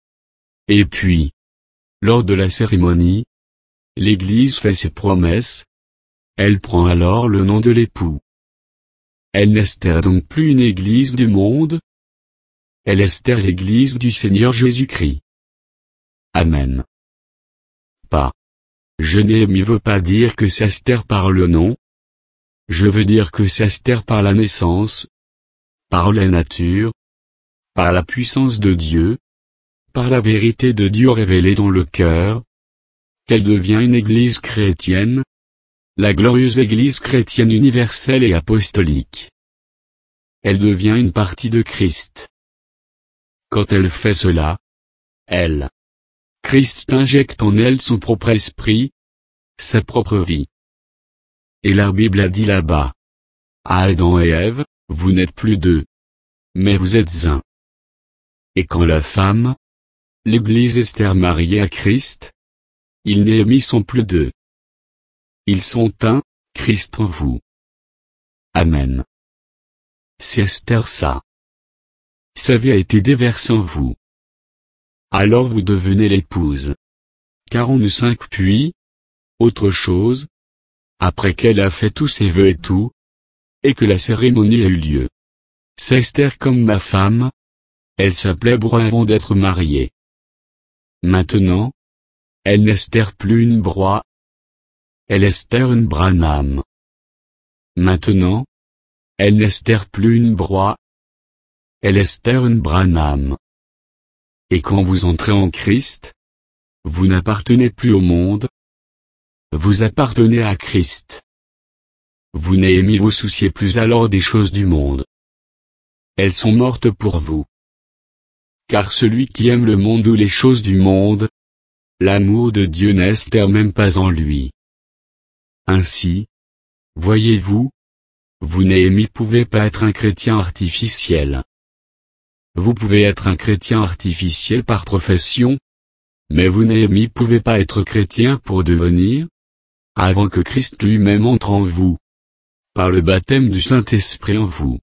Et puis, lors de la cérémonie, l'Église fait ses promesses. Elle prend alors le nom de l'époux. Elle n'est Esther donc plus une Église du monde. Elle est Esther l'Église du Seigneur Jésus-Christ. Amen. Pas. Je n'aime veut pas dire que c'est Esther par le nom. Je veux dire que c'est Esther par la naissance, par la nature, par la puissance de Dieu, par la vérité de Dieu révélée dans le cœur, qu'elle devient une Église chrétienne, la glorieuse Église chrétienne universelle et apostolique. Elle devient une partie de Christ. Quand elle fait cela, elle, Christ injecte en elle son propre esprit, sa propre vie. Et la Bible a dit là-bas, à Adam et Ève, vous n'êtes plus deux, mais vous êtes un. Et quand la femme, l'Église Esther mariée à Christ, ils n'aiment sont plus deux. Ils sont un, Christ en vous. Amen. C'est Esther ça. Sa vie a été déversée en vous. Alors vous devenez l'épouse. quarante-cinq Puis, autre chose, après qu'elle a fait tous ses vœux et tout, et que la cérémonie a eu lieu. C'est Esther comme ma femme. Elle s'appelait Broie avant d'être mariée. Maintenant, elle n'est Esther plus une Broie. Elle est Esther une Branham. Maintenant, elle n'est Esther plus une Broie. Elle est Esther une Branham. Et quand vous entrez en Christ, vous n'appartenez plus au monde. Vous appartenez à Christ. Vous n'aimez vous souciez plus alors des choses du monde. Elles sont mortes pour vous. Car celui qui aime le monde ou les choses du monde, l'amour de Dieu n'est même pas en lui. Ainsi, voyez-vous, vous n'aimez pouvez pas être un chrétien artificiel. Vous pouvez être un chrétien artificiel par profession, Mais vous Néhémie pouvez pas être chrétien pour devenir, avant que Christ lui-même entre en vous, par le baptême du Saint-Esprit en vous.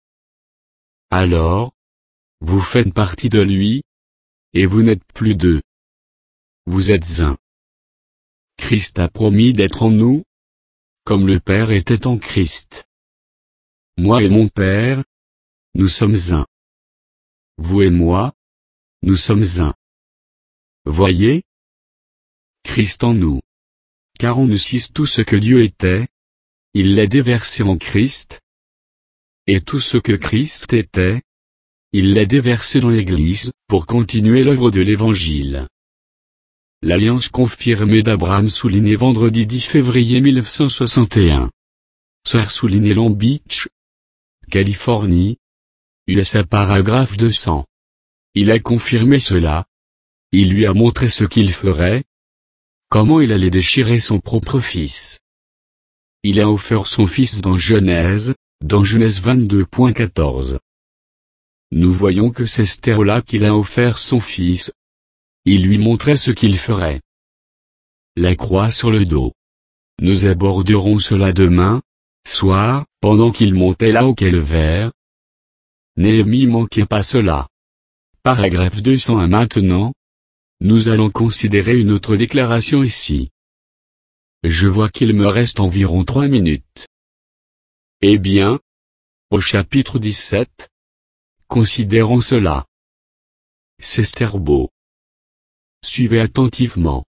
Alors, vous faites partie de lui, et vous n'êtes plus deux. Vous êtes un. Christ a promis d'être en nous, comme le Père était en Christ. Moi et mon Père, nous sommes un. Vous et moi, nous sommes un. Voyez? Christ en nous. Car on utilise tout ce que Dieu était, il l'a déversé en Christ, et tout ce que Christ était, il l'a déversé dans l'Église, pour continuer l'œuvre de l'Évangile. L'alliance confirmée d'Abraham soulignée vendredi dix février mille neuf cent soixante et un. Soir souligné Long Beach, Californie, U S A paragraphe deux cents. Il a confirmé cela. Il lui a montré ce qu'il ferait. Comment il allait déchirer son propre fils. Il a offert son fils dans Genèse, dans Genèse vingt-deux quatorze. Nous voyons que c'est Esther-là qu'il a offert son fils. Il lui montrait ce qu'il ferait. La croix sur le dos. Nous aborderons cela demain, soir, pendant qu'il montait là au calvaire. Néhémie manquait pas cela. Paragraphe deux cent un maintenant. Nous allons considérer une autre déclaration ici. Je vois qu'il me reste environ trois minutes. Eh bien, au chapitre dix-sept, considérons cela. C'est beau. Suivez attentivement.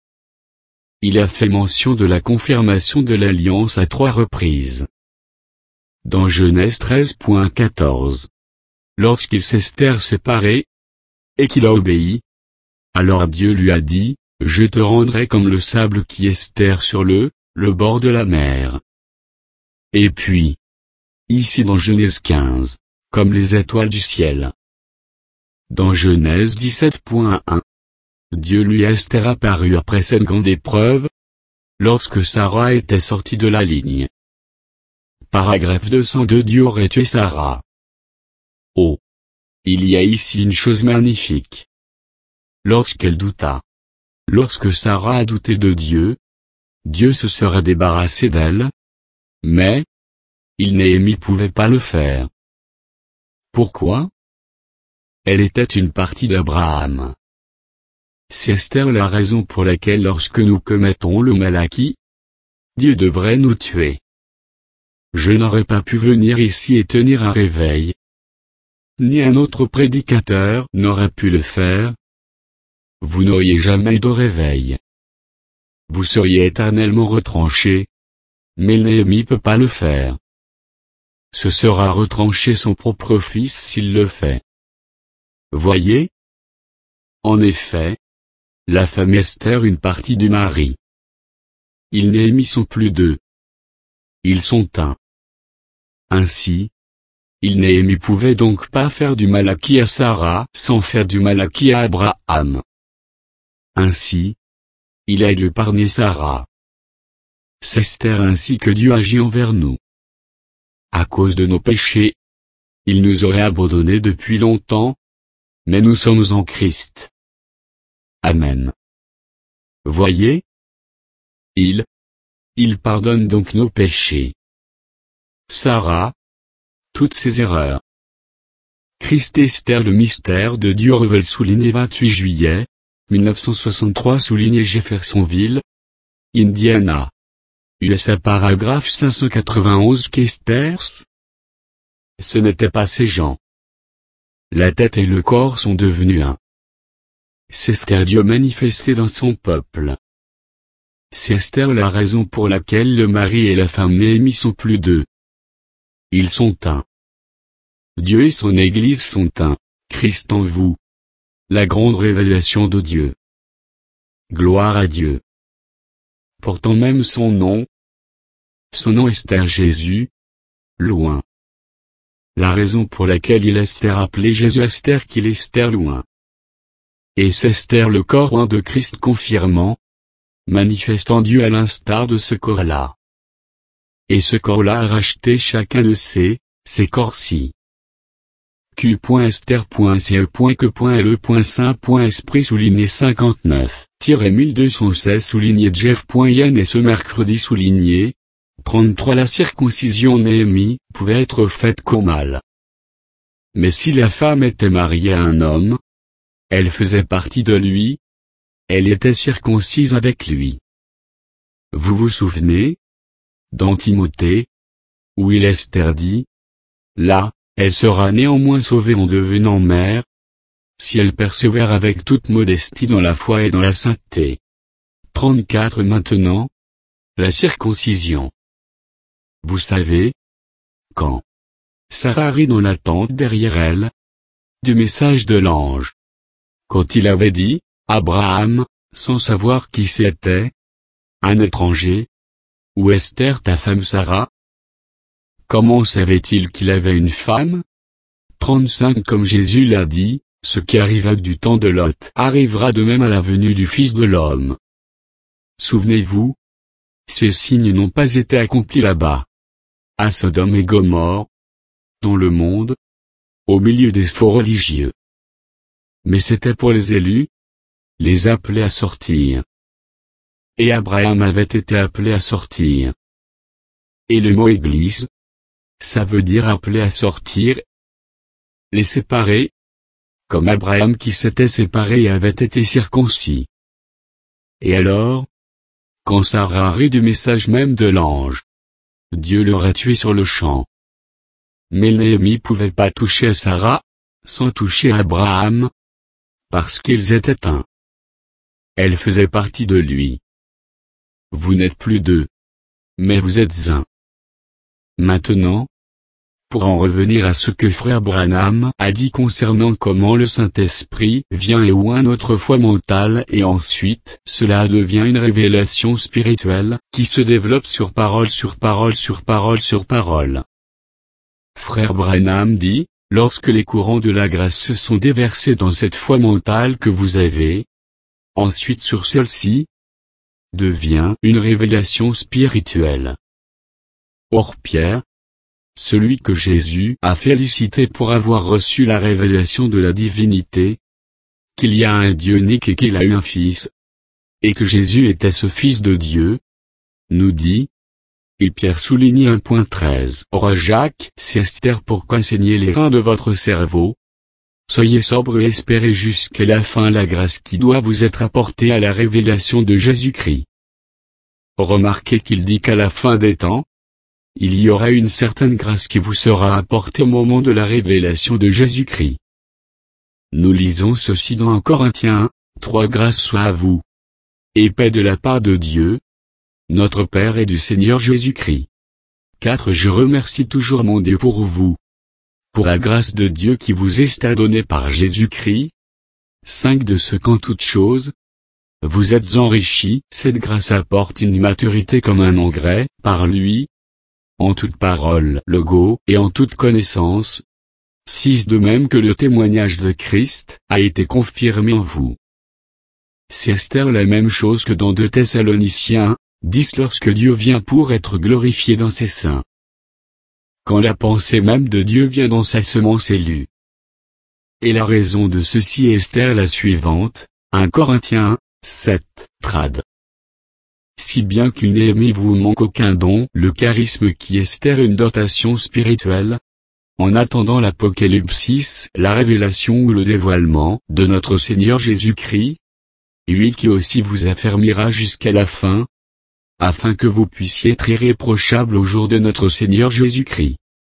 Il a fait mention de la confirmation de l'alliance à trois reprises. Dans Genèse treize quatorze. Lorsqu'il s'estèrent séparés, et qu'il a obéi, alors Dieu lui a dit, je te rendrai comme le sable qui estère sur le, le bord de la mer. Et puis, ici dans Genèse quinze, comme les étoiles du ciel. Dans Genèse dix-sept un, Dieu lui a Esther apparu après cette grande épreuve, lorsque Sarah était sortie de la ligne. Paragraphe deux cent deux Dieu aurait tué Sarah. Oh! Il y a ici une chose magnifique. Lorsqu'elle douta. Lorsque Sarah a douté de Dieu, Dieu se serait débarrassé d'elle. Mais, il Néhémie pouvait pas le faire. Pourquoi? Elle était une partie d'Abraham. C'est Esther la raison pour laquelle lorsque nous commettons le mal acquis, Dieu devrait nous tuer. Je n'aurais pas pu venir ici et tenir un réveil. Ni un autre prédicateur n'aurait pu le faire. Vous n'auriez jamais eu de réveil. Vous seriez éternellement retranché. Mais Néhémie peut pas le faire. Ce sera retrancher son propre fils s'il le fait. Voyez? En effet, la femme Esther une partie du mari. Ils Néhémie sont plus deux. Ils sont un. Ainsi, il Néhémie pouvait donc pas faire du mal acquis à Sarah sans faire du mal acquis à Abraham. Ainsi, il a épargné Sarah. C'est Esther ainsi que Dieu agit envers nous. À cause de nos péchés, il nous aurait abandonnés depuis longtemps, mais nous sommes en Christ. Amen. Voyez? Il, il pardonne donc nos péchés. Sarah, toutes ses erreurs. Christ Esther le mystère de Dieu révèle souligné vingt-huit juillet, mille neuf cent soixante-trois souligné Jeffersonville, Indiana. U S A paragraphe cinq cent quatre-vingt-onze qu'Esther. Ce n'était pas ces gens. La tête et le corps sont devenus un. C'est Esther Dieu manifesté dans son peuple. C'est Esther la raison pour laquelle le mari et la femme Néhémie sont plus deux. Ils sont un. Dieu et son Église sont un, Christ en vous. La grande révélation de Dieu. Gloire à Dieu. Portant même son nom. Son nom Esther Jésus. Loin. La raison pour laquelle il Esther appelé Jésus Esther qu'il est Esther loin. Et c'est Esther le corps un de Christ confirmant, manifestant Dieu à l'instar de ce corps-là. Et ce corps-là a racheté chacun de ces, ces corps-ci. Q.Esther.ce.que.le.saint.esprit souligné cinquante-neuf. mille deux cent seize souligné Jeff.Yen et ce mercredi souligné trente-trois La circoncision Néhémie pouvait être faite qu'au mal. Mais si la femme était mariée à un homme, elle faisait partie de lui, elle était circoncise avec lui. Vous vous souvenez? Dans Timothée, où il Esther dit, là, elle sera néanmoins sauvée en devenant mère, si elle persévère avec toute modestie dans la foi et dans la sainteté. trente-quatre Maintenant, la circoncision. Vous savez, quand Sarah rit dans la tente derrière elle, du message de l'ange, quand il avait dit, Abraham, sans savoir qui c'était, un étranger, ou Esther ta femme Sarah? Comment savait-il qu'il avait une femme? trente-cinq Comme Jésus l'a dit, ce qui arriva du temps de Lot arrivera de même à la venue du Fils de l'homme. Souvenez-vous, ces signes n'ont pas été accomplis là-bas, à Sodome et Gomorrhe, dans le monde, au milieu des faux religieux. Mais c'était pour les élus, les appeler à sortir. Et Abraham avait été appelé à sortir. Et le mot Église, ça veut dire appeler à sortir, les séparer, comme Abraham qui s'était séparé et avait été circoncis. Et alors, quand Sarah rit du message même de l'ange, Dieu l'aurait tué sur le champ. Mais Néhémie pouvait pas toucher à Sarah, sans toucher à Abraham, parce qu'ils étaient un. Elle faisait partie de lui. Vous n'êtes plus deux, mais vous êtes un. Maintenant, pour en revenir à ce que frère Branham a dit concernant comment le Saint-Esprit vient et oint notre foi mentale et ensuite cela devient une révélation spirituelle qui se développe sur parole sur parole sur parole sur parole. Frère Branham dit, lorsque les courants de la grâce se sont déversés dans cette foi mentale que vous avez, ensuite sur celle-ci, devient une révélation spirituelle. Or Pierre, celui que Jésus a félicité pour avoir reçu la révélation de la divinité, qu'il y a un Dieu unique et qu'il a eu un Fils, et que Jésus était ce Fils de Dieu, nous dit, et Pierre souligne un point treize. Or Jacques, c'est Esther pourquoi saignez les reins de votre cerveau. Soyez sobre et espérez jusqu'à la fin la grâce qui doit vous être apportée à la révélation de Jésus-Christ. Remarquez qu'il dit qu'à la fin des temps, il y aura une certaine grâce qui vous sera apportée au moment de la révélation de Jésus-Christ. Nous lisons ceci dans un Corinthiens un, trois grâce soit à vous. Et paix de la part de Dieu, notre Père et du Seigneur Jésus-Christ. quatre Je remercie toujours mon Dieu pour vous. Pour la grâce de Dieu qui vous est donnée par Jésus-Christ. cinq De ce qu'en toute chose, vous êtes enrichis, cette grâce apporte une maturité comme un engrais, par lui, en toute parole, logo, et en toute connaissance. six De même que le témoignage de Christ a été confirmé en vous. C'est Esther la même chose que dans deux Thessaloniciens, dix Lorsque Dieu vient pour être glorifié dans ses saints. Quand la pensée même de Dieu vient dans sa semence élue. Et la raison de ceci est Esther la suivante, un Corinthiens un, sept, trad. Si bien qu'il n'aimez vous manque aucun don, le charisme qui est Esther une dotation spirituelle, en attendant l'Apocalypse, la révélation ou le dévoilement de notre Seigneur Jésus-Christ, lui qui aussi vous affermira jusqu'à la fin, afin que vous puissiez être irréprochables au jour de notre Seigneur Jésus-Christ.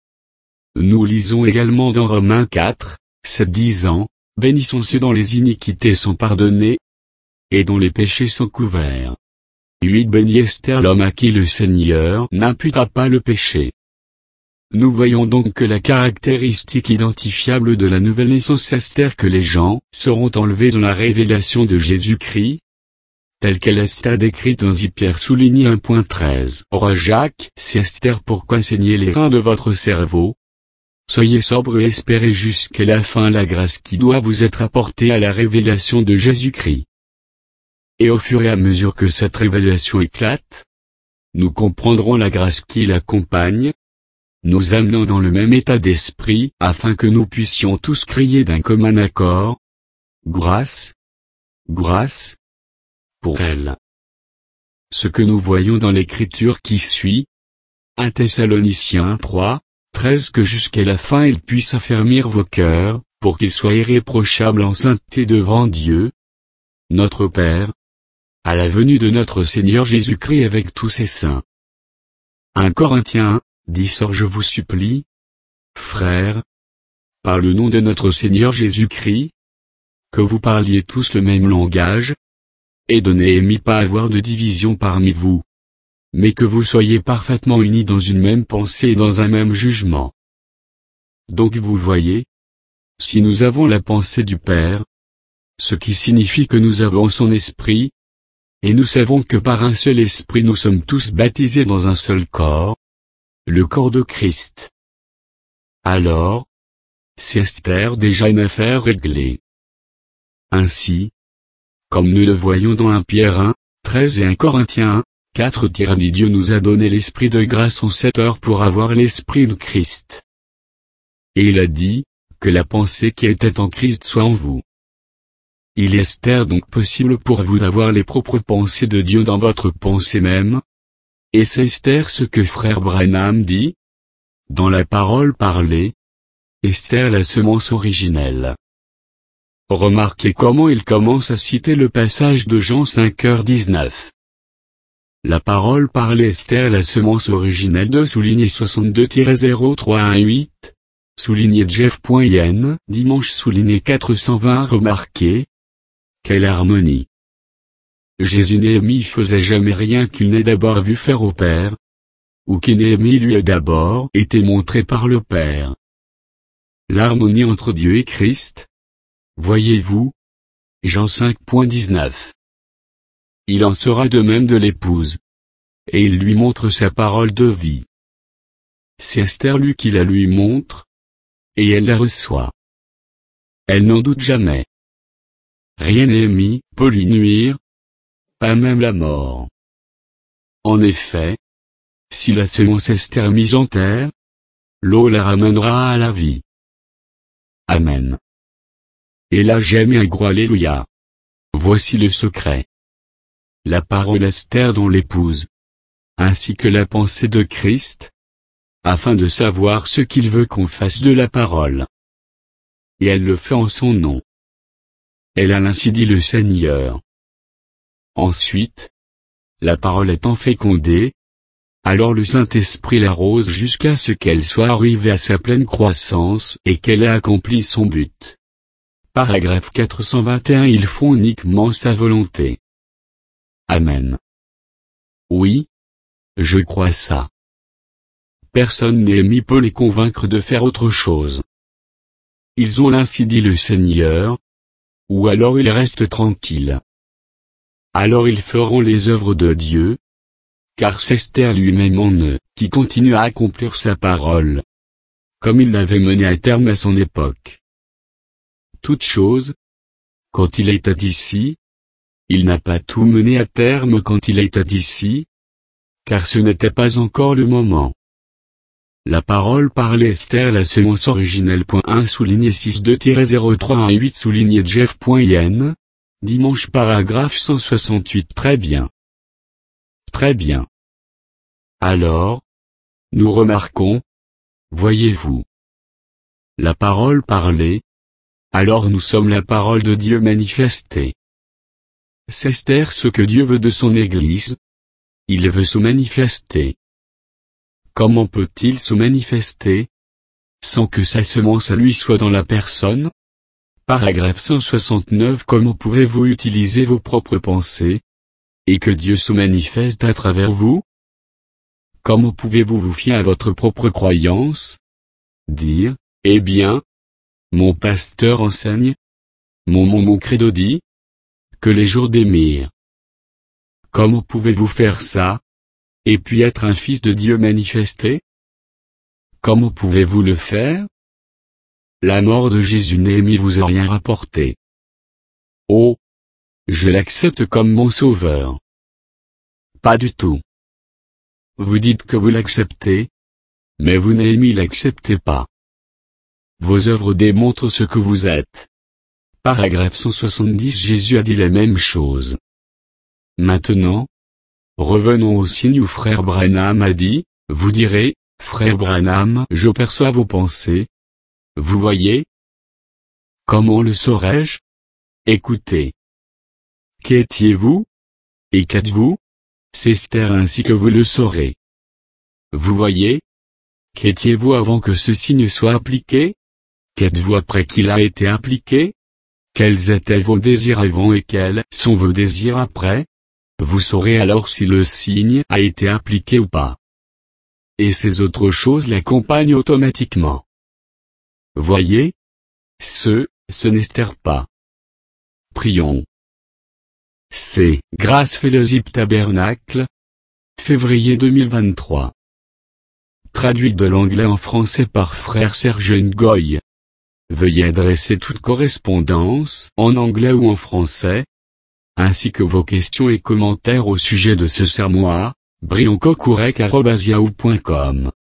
Nous lisons également dans Romains quatre, sept disant, bénissons ceux dont les iniquités sont pardonnées, et dont les péchés sont couverts. huit Béni Esther l'homme à qui le Seigneur n'imputera pas le péché. Nous voyons donc que la caractéristique identifiable de la nouvelle naissance Esther que les gens seront enlevés dans la révélation de Jésus-Christ, telle qu'elle est décrite dans Pierre souligné un point treize. Or Jacques, c'est Esther pourquoi saignez les reins de votre cerveau. Soyez sobre et espérez jusqu'à la fin la grâce qui doit vous être apportée à la révélation de Jésus-Christ. Et au fur et à mesure que cette révélation éclate, nous comprendrons la grâce qui l'accompagne, nous amenant dans le même état d'esprit afin que nous puissions tous crier d'un commun accord, grâce, grâce, pour elle. Ce que nous voyons dans l'écriture qui suit, un Thessaloniciens trois, treize que jusqu'à la fin il puisse affermir vos cœurs, pour qu'ils soient irréprochables en sainteté devant Dieu, notre Père, à la venue de notre Seigneur Jésus-Christ avec tous ses saints. un Corinthiens, dix Or je vous supplie, frères, par le nom de notre Seigneur Jésus-Christ, que vous parliez tous le même langage, et de n'ayez pas avoir de division parmi vous, mais que vous soyez parfaitement unis dans une même pensée et dans un même jugement. Donc vous voyez, si nous avons la pensée du Père, ce qui signifie que nous avons son esprit, et nous savons que par un seul esprit nous sommes tous baptisés dans un seul corps, le corps de Christ. Alors, c'est Esther déjà une affaire réglée. Ainsi, comme nous le voyons dans un Pierre un, treize et un Corinthiens un, quatre dit Dieu nous a donné l'esprit de grâce en cette heure pour avoir l'esprit de Christ. Et il a dit, que la pensée qui était en Christ soit en vous. Il est Esther donc possible pour vous d'avoir les propres pensées de Dieu dans votre pensée même. Et c'est Esther ce que frère Branham dit. Dans la parole parlée, Esther la semence originelle. Remarquez comment il commence à citer le passage de Jean cinq heures dix-neuf. La parole parlée Esther la semence originelle de souligné soixante-deux zéro trois un huit, souligné Jeff.yen, dimanche souligné quatre cent vingt. Remarquez, quelle harmonie. Jésus Néhémie faisait jamais rien qu'il n'ait d'abord vu faire au Père, ou que Néhémie lui ait d'abord été montré par le Père. L'harmonie entre Dieu et Christ. Voyez-vous, Jean cinq dix-neuf. Il en sera de même de l'épouse. Et il lui montre sa parole de vie. C'est Esther lui qui la lui montre, et elle la reçoit. Elle n'en doute jamais. Rien Néhémie peut lui nuire, pas même la mort. En effet, si la semence Esther mise en terre, l'eau la ramènera à la vie. Amen. Et là j'aime un gros alléluia. Voici le secret. La parole Esther dont l'épouse, ainsi que la pensée de Christ, afin de savoir ce qu'il veut qu'on fasse de la parole. Et elle le fait en son nom. Elle a ainsi dit le Seigneur. Ensuite, la parole étant fécondée, alors le Saint-Esprit l'arrose jusqu'à ce qu'elle soit arrivée à sa pleine croissance et qu'elle ait accompli son but. Paragraphe quatre cent vingt et un Ils font uniquement sa volonté. Amen. Oui, je crois ça. Personne Néhémie peut les convaincre de faire autre chose. Ils ont ainsi dit le Seigneur, ou alors ils restent tranquilles. Alors ils feront les œuvres de Dieu, car c'est Esther lui-même en eux, qui continue à accomplir sa parole, comme il l'avait menée à terme à son époque. Toute chose, quand il était ici, il n'a pas tout mené à terme quand il était ici, car ce n'était pas encore le moment. La parole parlée Esther la semence originelle. un souligné six-deux zéro trois un huit souligné Jeff.yen, dimanche paragraphe cent soixante-huit Très bien. Très bien. Alors, nous remarquons, voyez-vous, la parole parlée, alors nous sommes la parole de Dieu manifestée. C'est Esther ce que Dieu veut de son Église. Il veut se manifester. Comment peut-il se manifester, sans que sa semence à lui soit dans la personne? Paragraphe cent soixante-neuf Comment pouvez-vous utiliser vos propres pensées, et que Dieu se manifeste à travers vous? Comment pouvez-vous vous fier à votre propre croyance? Dire, eh bien, mon pasteur enseigne, mon mon mon credo dit, que les jours d'émir. Comment pouvez-vous faire ça, et puis être un fils de Dieu manifesté? Comment pouvez-vous le faire? La mort de Jésus Néhémie vous a rien rapporté. Oh! Je l'accepte comme mon sauveur. Pas du tout. Vous dites que vous l'acceptez, mais vous Néhémie l'acceptez pas. Vos œuvres démontrent ce que vous êtes. Paragraphe cent soixante-dix Jésus a dit la même chose. Maintenant, revenons au signe où frère Branham a dit, vous direz, frère Branham, je perçois vos pensées. Vous voyez? Comment le saurais-je? Écoutez. Qu'étiez-vous? Et qu'êtes-vous? C'est Esther ainsi que vous le saurez. Vous voyez? Qu'étiez-vous avant que ce signe soit appliqué? Qu'êtes-vous après qu'il a été appliqué? Quels étaient vos désirs avant et quels sont vos désirs après? Vous saurez alors si le signe a été appliqué ou pas. Et ces autres choses l'accompagnent automatiquement. Voyez? Ce, ce n'Esther pas. Prions. C'est Grâce Fellowship Tabernacle, février deux mille vingt-trois. Traduit de l'anglais en français par frère Serge Ngoy. Veuillez adresser toute correspondance, en anglais ou en français, ainsi que vos questions et commentaires au sujet de ce sermon à brioncocourec arobase yahoo point com.